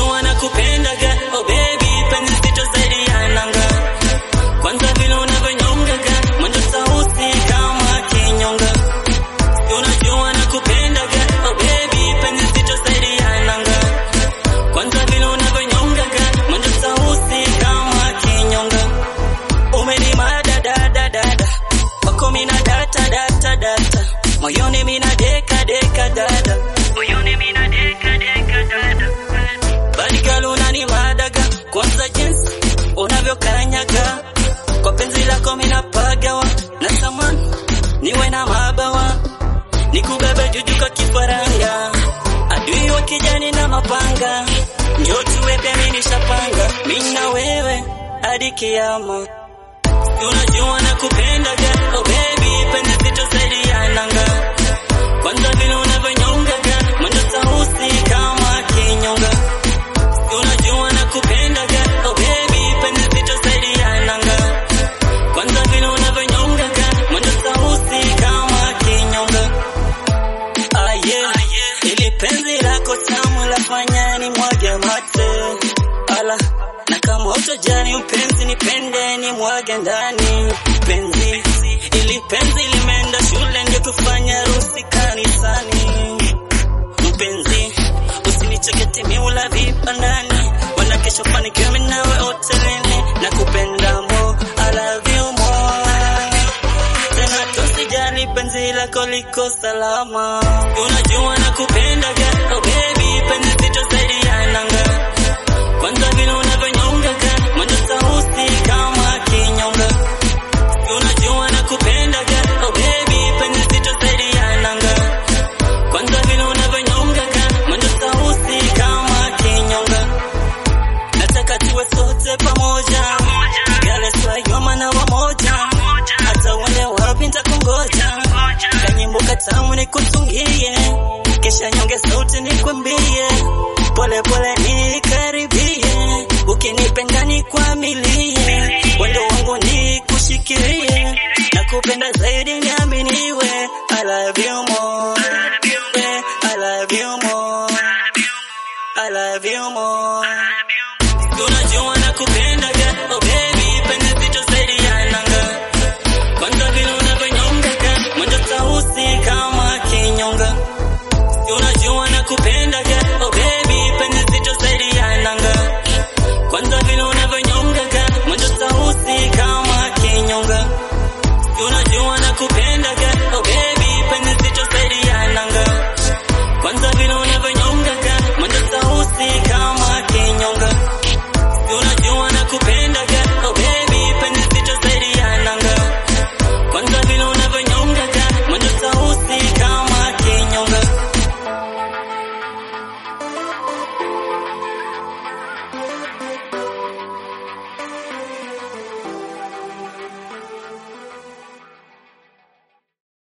unajua nakupendaga, oh baby, penzi zito zaidi ya nanga. Kwanza vile unavyonyongaga, mwendo sauti kama kinyonga. Unajua nakupendaga, oh baby, penzi zito zaidi ya nanga. Kwanza vile unavyonyongaga, mwendo sauti kama kinyonga. Umenimada dada dada, wako mina data data data, moyoni mina deka deka dada, moyoni mina deka deka dada. Bali girl unanimadaga, kwanza jinsi unavyokanyaga, kwa penzi lako mina pagawa, natamani niwe na mabawa, nikubebe juju kwa kifaranga, adui wa kijani na mapanga, njoo tuwe mimi nishapanga, mimi na wewe hadi kiyama. Unajua nakupendaga, oh baby, penzi zito zaidi ya nanga. Kwanza vile unavyonyongaga, mwendo sauti kama kinyonga. Unajua nakupendaga, oh baby, penzi zito zaidi ya nanga. Kwanza vile unavyonyongaga, mwendo sauti kama kinyonga. Ah yeah, ili penzi lako tamu lafanya ni mwage mate. Ala, na kama utojani mpenzi nipende ni mwage ndani. Penzi, ili penzi limeenda shule ndio tufanya harusi kanisani. Mpenzi, usinicheke timi ula vipandani, wana kesho fanikiwe mimi nawe hotelini. Nakupenda mo, I love you more. Tena tusijali penzi lako liko salama. Unajua nakupendaga, oh baby, penzi zito zaidi ya nanga. Kwanza vile unavyonyongaga, mwendo sauti kama kinyonga. Unajua nakupendaga, oh baby, penzi zito zaidi ya nanga. Kwanza vile unavyonyongaga, mwendo sauti kama kinyonga. Nataka tuwe sote pamoja, gale swayoma na wamoja, hata uende wapi nitakungoja. Kanyimbo katamu nikutungie, kesha nyonge sauti nikwambie, pole pole nikaribie, ukinipenda nikwamilie, wendo wangu nikushikilie, nakupenda zaidi niaminiwe. I love you more, I love you more, I love you more. Unajua nakupendaga, oh baby, penzi zito zaidi ya nanga. Kwanza vile unavyonyongaga, mwendo sauti kama